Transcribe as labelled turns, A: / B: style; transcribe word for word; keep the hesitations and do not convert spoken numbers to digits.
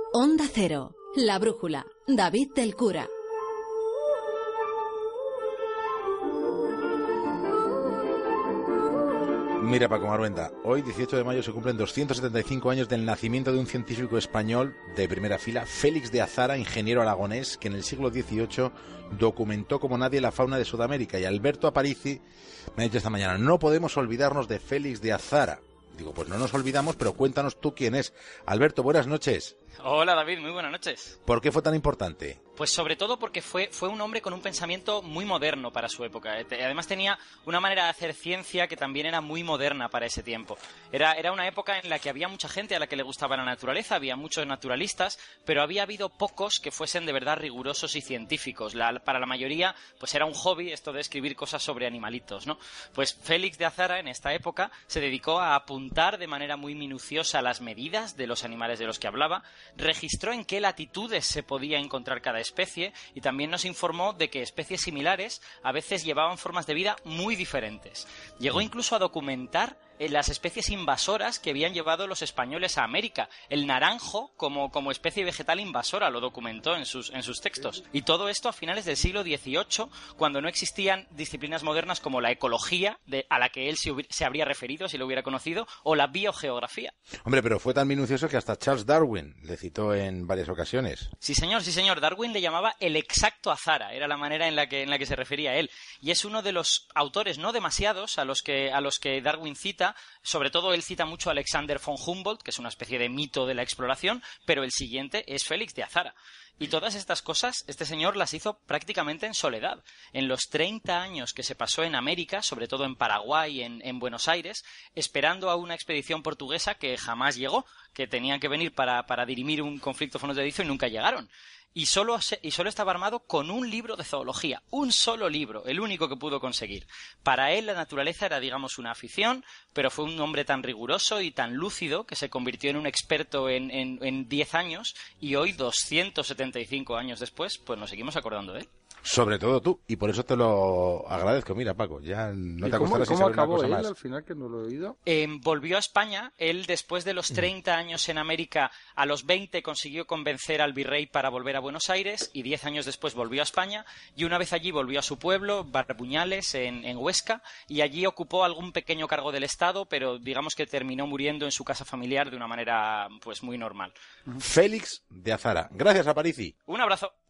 A: Onda Cero, La Brújula, David del Cura.
B: Mira, Paco Maruenda, hoy dieciocho de mayo se cumplen doscientos setenta y cinco años del nacimiento de un científico español de primera fila, Félix de Azara, ingeniero aragonés, que en el siglo dieciocho documentó como nadie la fauna de Sudamérica. Y Alberto Aparici me ha dicho esta mañana, no podemos olvidarnos de Félix de Azara. Digo, pues no nos olvidamos, pero cuéntanos tú quién es. Alberto, buenas noches.
C: Hola David, muy buenas noches.
B: ¿Por qué fue tan importante?
C: Pues sobre todo porque fue, fue un hombre con un pensamiento muy moderno para su época. Además tenía una manera de hacer ciencia que también era muy moderna para ese tiempo. Era, era una época en la que había mucha gente a la que le gustaba la naturaleza, había muchos naturalistas, pero había habido pocos que fuesen de verdad rigurosos y científicos. La, para la mayoría, pues era un hobby esto de escribir cosas sobre animalitos, ¿no? Pues Félix de Azara en esta época se dedicó a apuntar de manera muy minuciosa las medidas de los animales de los que hablaba, registró en qué latitudes se podía encontrar cada especie y también nos informó de que especies similares a veces llevaban formas de vida muy diferentes. Llegó incluso a documentar las especies invasoras que habían llevado los españoles a América. El naranjo como, como especie vegetal invasora lo documentó en sus, en sus textos. Y todo esto a finales del siglo dieciocho, cuando no existían disciplinas modernas como la ecología, de, a la que él se, hubiera, se habría referido si lo hubiera conocido, o la biogeografía.
B: Hombre, pero fue tan minucioso que hasta Charles Darwin le citó en varias ocasiones.
C: Sí, señor, sí, señor. Darwin le llamaba el exacto Azara, era la manera en la que, en la que se refería a él. Y es uno de los autores, no demasiados, a los que, a los que Darwin cita. Sobre todo él cita mucho a Alexander von Humboldt, que es una especie de mito de la exploración, pero el siguiente es Félix de Azara. Y todas estas cosas, este señor las hizo prácticamente en soledad. En los treinta años que se pasó en América, sobre todo en Paraguay, en, en Buenos Aires, esperando a una expedición portuguesa que jamás llegó, que tenían que venir para, para dirimir un conflicto fronterizo y nunca llegaron. Y solo, y solo estaba armado con un libro de zoología, un solo libro, el único que pudo conseguir. Para él la naturaleza era, digamos, una afición, pero fue un hombre tan riguroso y tan lúcido que se convirtió en un experto en, en, en diez años y hoy, doscientos setenta y cinco años después, pues nos seguimos acordando de él.
B: Sobre todo tú, y por eso te lo agradezco. Mira, Paco, ya no te
D: cómo,
B: acostarás sin
D: ¿cómo
B: saber una
D: acabó
B: cosa
D: él
B: más.
D: al final, que no lo he oído?
C: Eh, volvió a España. Él, después de los treinta años en América, a los veinte consiguió convencer al virrey para volver a Buenos Aires y diez años después volvió a España y una vez allí volvió a su pueblo, Barbuñales, en, en Huesca, y allí ocupó algún pequeño cargo del Estado, pero digamos que terminó muriendo en su casa familiar de una manera pues muy normal.
B: Félix de Azara. Gracias, Aparici.
C: Un abrazo.